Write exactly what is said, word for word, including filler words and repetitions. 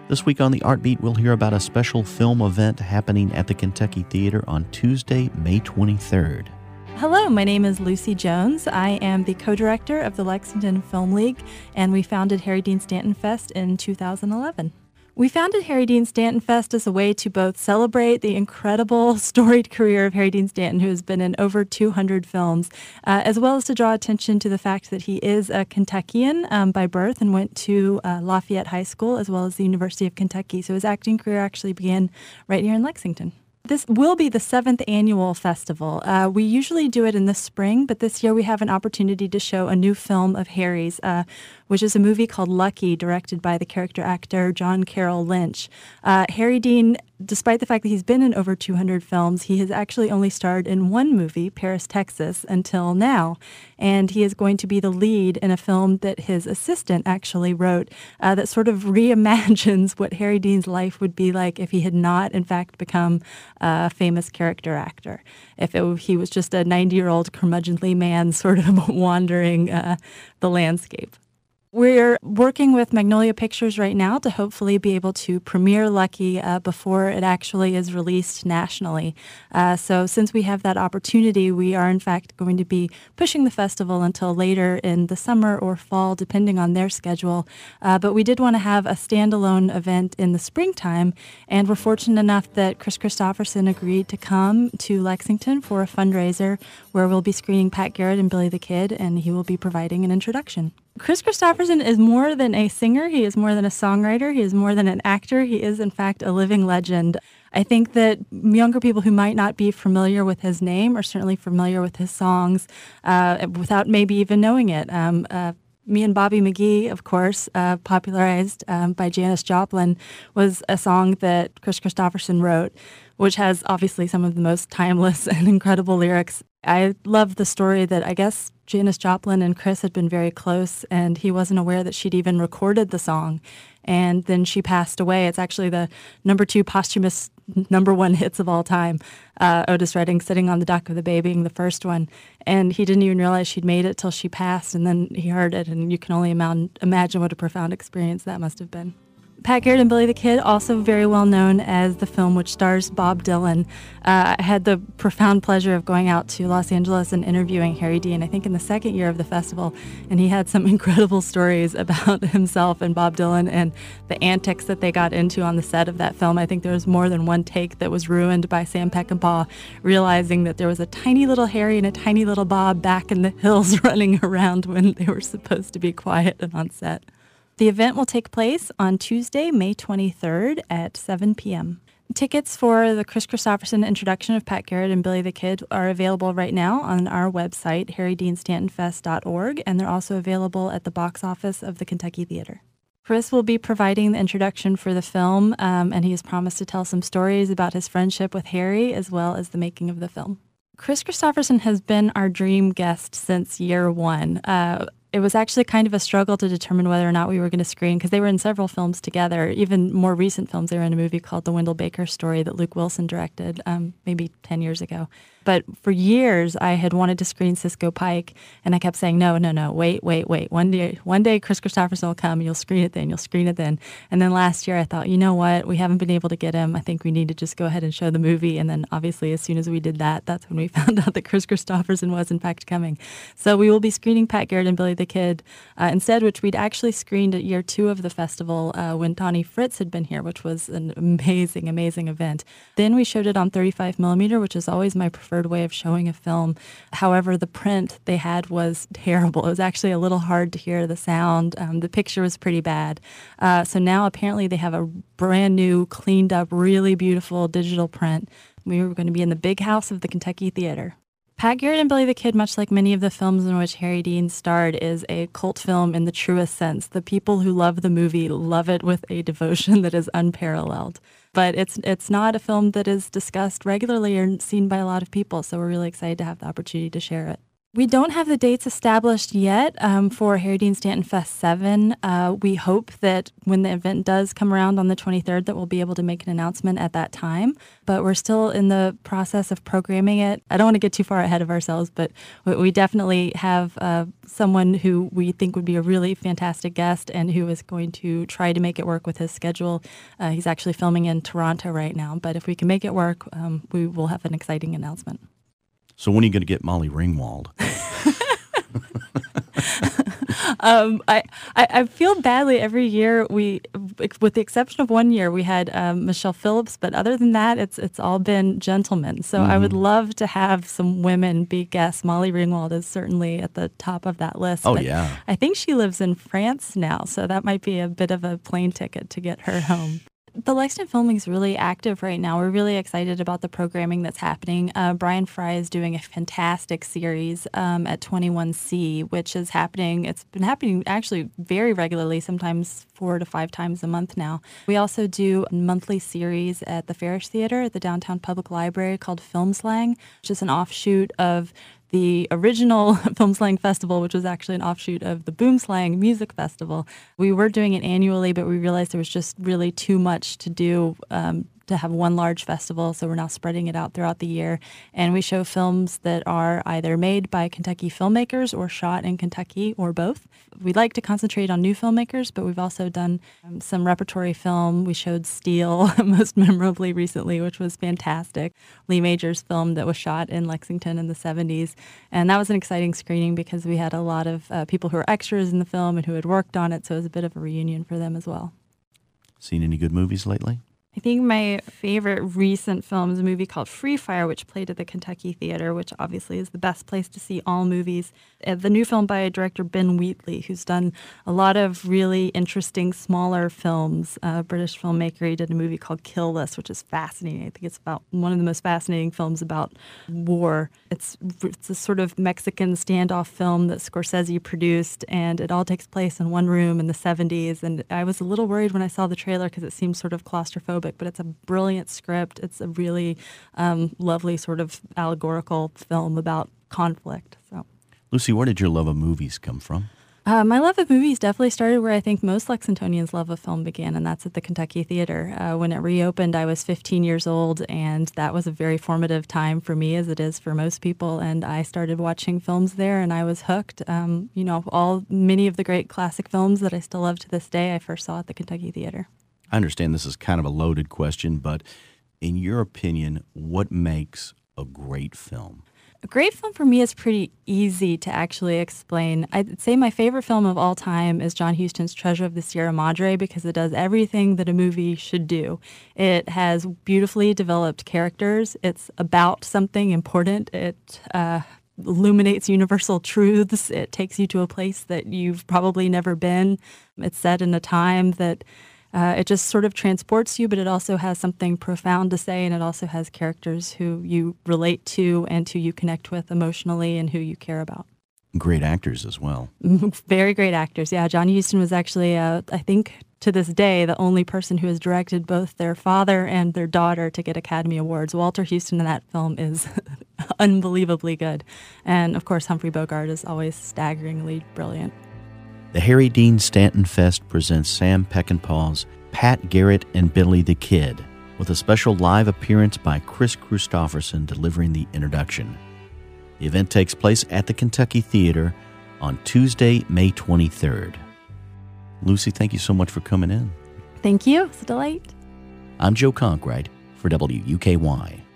This week on the Art Beat, we'll hear about a special film event happening at the Kentucky Theater on Tuesday, May twenty-third. Hello, my name is Lucy Jones. I am the co-director of the Lexington Film League, and we founded Harry Dean Stanton Fest in two thousand eleven. We founded Harry Dean Stanton Fest as a way to both celebrate the incredible storied career of Harry Dean Stanton, who has been in over two hundred films, uh, as well as to draw attention to the fact that he is a Kentuckian um, by birth and went to uh, Lafayette High School as well as the University of Kentucky. So his acting career actually began right here in Lexington. This will be the seventh annual festival. Uh, we usually do it in the spring, but this year we have an opportunity to show a new film of Harry's, uh, which is a movie called Lucky, directed by the character actor John Carroll Lynch. Uh, Harry Dean, despite the fact that he's been in over two hundred films, he has actually only starred in one movie, Paris, Texas, until now. And he is going to be the lead in a film that his assistant actually wrote uh, that sort of reimagines what Harry Dean's life would be like if he had not, in fact, become a famous character actor. If it, he was just a ninety-year-old curmudgeonly man sort of wandering uh, the landscape. We're working with Magnolia Pictures right now to hopefully be able to premiere Lucky uh, before it actually is released nationally. Uh, so since we have that opportunity, we are in fact going to be pushing the festival until later in the summer or fall, depending on their schedule. Uh, but we did want to have a standalone event in the springtime, and we're fortunate enough that Kris Kristofferson agreed to come to Lexington for a fundraiser where we'll be screening Pat Garrett and Billy the Kid, and he will be providing an introduction. Kris Kristofferson is more than a singer. He is more than a songwriter. He is more than an actor. He is, in fact, a living legend. I think that younger people who might not be familiar with his name are certainly familiar with his songs uh, without maybe even knowing it. Um, uh, Me and Bobby McGee, of course, uh, popularized um, by Janis Joplin, was a song that Kris Kristofferson wrote, which has obviously some of the most timeless and incredible lyrics. I love the story that I guess Janis Joplin and Kris had been very close, and he wasn't aware that she'd even recorded the song. And then she passed away. It's actually the number two posthumous number one hits of all time. Uh, Otis Redding, Sitting on the Dock of the Bay, being the first one. And he didn't even realize she'd made it till she passed, and then he heard it, and you can only imagine, imagine what a profound experience that must have been. Pat Garrett and Billy the Kid, also very well known as the film which stars Bob Dylan. Uh, I had the profound pleasure of going out to Los Angeles and interviewing Harry Dean, I think in the second year of the festival, and he had some incredible stories about himself and Bob Dylan and the antics that they got into on the set of that film. I think there was more than one take that was ruined by Sam Peckinpah realizing that there was a tiny little Harry and a tiny little Bob back in the hills running around when they were supposed to be quiet and on set. The event will take place on Tuesday, May twenty-third at seven p.m. Tickets for the Kris Kristofferson introduction of Pat Garrett and Billy the Kid are available right now on our website, harry dean stanton fest dot org, and they're also available at the box office of the Kentucky Theater. Kris will be providing the introduction for the film, um, and he has promised to tell some stories about his friendship with Harry as well as the making of the film. Kris Kristofferson has been our dream guest since year one. Uh, It was actually kind of a struggle to determine whether or not we were going to screen, because they were in several films together, even more recent films. They were in a movie called The Wendell Baker Story that Luke Wilson directed um, maybe ten years ago. But for years, I had wanted to screen Cisco Pike, and I kept saying, no, no, no, wait, wait, wait. One day, one day Kris Kristofferson will come, you'll screen it then, you'll screen it then. And then last year I thought, you know what, we haven't been able to get him. I think we need to just go ahead and show the movie. And then obviously as soon as we did that, that's when we found out that Kris Kristofferson was in fact coming. So we will be screening Pat Garrett and Billy the Kid uh, instead, which we'd actually screened at year two of the festival uh, when Donnie Fritz had been here, which was an amazing, amazing event. Then we showed it on thirty-five millimeter, which is always my preferred way of showing a film. However, the print they had was terrible. It was actually a little hard to hear the sound. Um, the picture was pretty bad. Uh, so now apparently they have a brand new, cleaned up, really beautiful digital print. We were going to be in the big house of the Kentucky Theater. Pat Garrett and Billy the Kid, much like many of the films in which Harry Dean starred, is a cult film in the truest sense. The people who love the movie love it with a devotion that is unparalleled. But it's it's not a film that is discussed regularly or seen by a lot of people, so we're really excited to have the opportunity to share it. We don't have the dates established yet um, for Harry Dean Stanton Fest seven. Uh, we hope that when the event does come around on the twenty-third that we'll be able to make an announcement at that time. But we're still in the process of programming it. I don't want to get too far ahead of ourselves, but we definitely have uh, someone who we think would be a really fantastic guest and who is going to try to make it work with his schedule. Uh, he's actually filming in Toronto right now, but if we can make it work, um, we will have an exciting announcement. So when are you going to get Molly Ringwald? um, I, I I feel badly every year. We, with the exception of one year, we had um, Michelle Phillips, but other than that, it's it's all been gentlemen. So mm-hmm. I would love to have some women be guests. Molly Ringwald is certainly at the top of that list. Oh but yeah, I think she lives in France now, so that might be a bit of a plane ticket to get her home. The Lexington Film League is really active right now. We're really excited about the programming that's happening. Uh, Brian Fry is doing a fantastic series um, at twenty-one C, which is happening. It's been happening actually very regularly, sometimes four to five times a month now. We also do a monthly series at the Farish Theater at the Downtown Public Library called Film Slang, which is an offshoot of the original Film Slang Festival, which was actually an offshoot of the Boom Slang Music Festival. We were doing it annually, but we realized there was just really too much to do um, to have one large festival, so we're now spreading it out throughout the year. And we show films that are either made by Kentucky filmmakers or shot in Kentucky or both. We like to concentrate on new filmmakers, but we've also done um, some repertory film. We showed Steel most memorably recently, which was fantastic. Lee Major's film that was shot in Lexington in the seventies. And that was an exciting screening because we had a lot of uh, people who were extras in the film and who had worked on it, so it was a bit of a reunion for them as well. Seen any good movies lately? I think my favorite recent film is a movie called Free Fire, which played at the Kentucky Theater, which obviously is the best place to see all movies. Uh, the new film by director Ben Wheatley, who's done a lot of really interesting, smaller films. Uh, a British filmmaker. He did a movie called Kill List, which is fascinating. I think it's about one of the most fascinating films about war. It's, it's a sort of Mexican standoff film that Scorsese produced, and it all takes place in one room in the seventies. And I was a little worried when I saw the trailer because it seemed sort of claustrophobic. But it's a brilliant script. It's a really um, lovely sort of allegorical film about conflict. So, Lucy, where did your love of movies come from? Uh, my love of movies definitely started where I think most Lexingtonians' love of film began, and that's at the Kentucky Theater. Uh, when it reopened, I was fifteen years old, and that was a very formative time for me, as it is for most people. And I started watching films there, and I was hooked. Um, you know, all many of the great classic films that I still love to this day, I first saw at the Kentucky Theater. I understand this is kind of a loaded question, but in your opinion, what makes a great film? A great film for me is pretty easy to actually explain. I'd say my favorite film of all time is John Huston's Treasure of the Sierra Madre because it does everything that a movie should do. It has beautifully developed characters. It's about something important. It uh, illuminates universal truths. It takes you to a place that you've probably never been. It's set in a time that Uh, it just sort of transports you, but it also has something profound to say, and it also has characters who you relate to and who you connect with emotionally and who you care about. Great actors as well. Very great actors, yeah. John Huston was actually, uh, I think, to this day, the only person who has directed both their father and their daughter to get Academy Awards. Walter Huston in that film is unbelievably good. And, of course, Humphrey Bogart is always staggeringly brilliant. The Harry Dean Stanton Fest presents Sam Peckinpah's Pat Garrett and Billy the Kid, with a special live appearance by Chris Christopherson delivering the introduction. The event takes place at the Kentucky Theater on Tuesday, May twenty-third. Lucy, thank you so much for coming in. Thank you. It's a delight. I'm Joe Conkright for W U K Y.